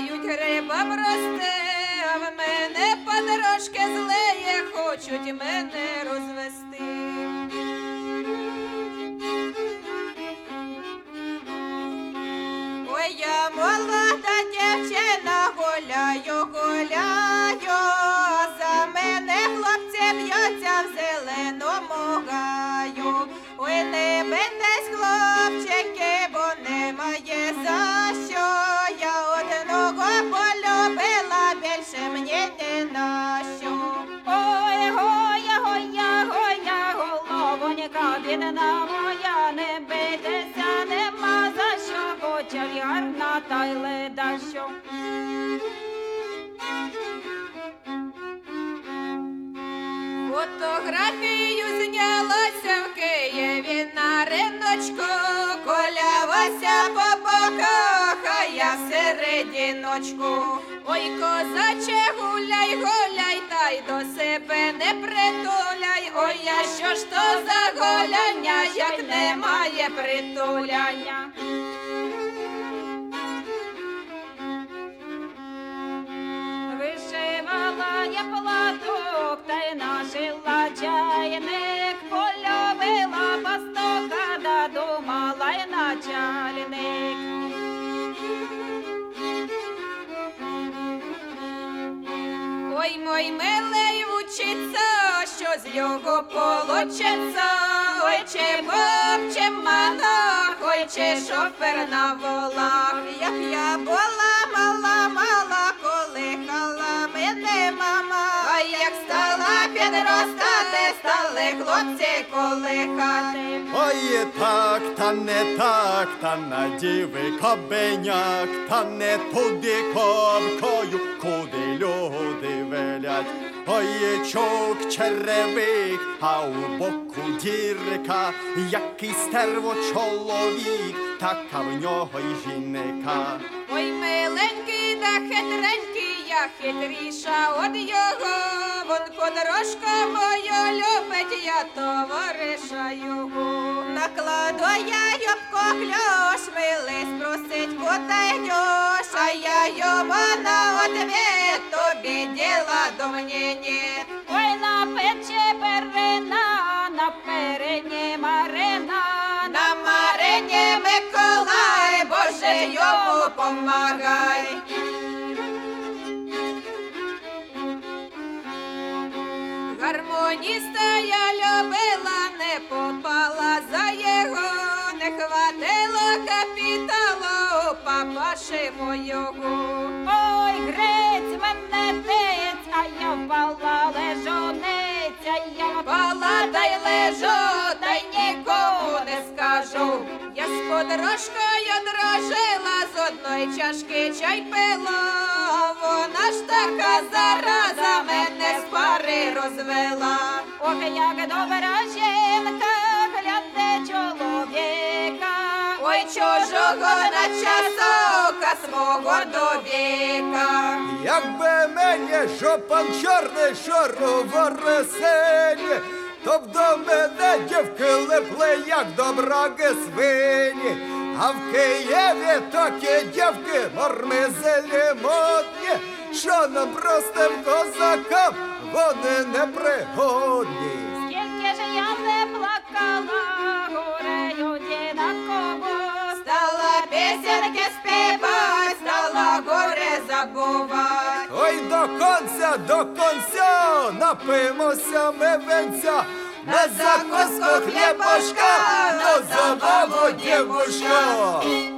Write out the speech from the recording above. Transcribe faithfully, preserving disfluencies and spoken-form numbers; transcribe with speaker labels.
Speaker 1: дають грибам рости, а в мене подружки злеє, хочуть мене розвести. Ой, я молода дівчина, гуляю, гуляю, за мене хлопці б'ються в зеленому гаю. Ой, не битесь, хлопчики, бо немає за що. Я одного полюбила, більше мені не на що.
Speaker 2: Ой, гоя, гоя, гоя, головонька бідна моя, не битися нема за що, хоча й гарна, та й леда що.
Speaker 1: Фотографію знялася в Києві на риночку, колявася по боках, а я середіночку. Ой, козаче, гуляй, гуляй, та й до себе не притуляй. Ой, а що ж то за гуляння, як немає притуляння?
Speaker 2: Вишивала я платок, та й нашила чайник, полюбила пастуха, да думала й начальник.
Speaker 1: Ой, мой милий учиться, що з його получиться. Ой, чи поп, чи монах, ой, чи шофер на волах. Як я була мала, мала, колихала мене мама. А як стала підростати, стали хлопці колихати.
Speaker 3: Ой, так, та не так, та на діви кабеняк, та не туди ковкою, куди люди велять. Ой, чок, черевик, а у боку дірка, який стерво чоловік, така в нього й жінка.
Speaker 1: Ой, миленький да хитренький, я хитріша од його. Вон подружка моя любить, я товариша його. Накладу я юбку кльош, милий спросить, куди йдеш, а я йому на ответ, тобі діла до мене нет.
Speaker 2: Ой, на печі перина, на перині Марина,
Speaker 1: На Марині Миколай, Боже, йому помагай. Гармоніста я любила, не попала за його, не хватило капіталу у папаші мого.
Speaker 2: ой, грець мене дець, а я впала лежониця, я
Speaker 1: Пала та й лежу, та й нікому не скажу. Я з подружкою дружила, з одної чашки чай пила, а вона ж така зараза мене з пари розвела.
Speaker 2: ох, як добра жінка, гляде чоловіка.
Speaker 1: Ой, чужого на часок, а свого до віка.
Speaker 3: Якби мені жопан чорний шарував веселі, то б до мене дівки липли, як доброги свині. А в Києві такі дівки нормизелі модні, що нам простим козакам вони не пригодні.
Speaker 2: Скільки ж я не плакала, горею одинаково.
Speaker 1: Стала пісеньки співать, стала горе забувать.
Speaker 3: Ой, до конця, до конця, напимося ми венця, на закуску хлібушка, на забаву дівушка.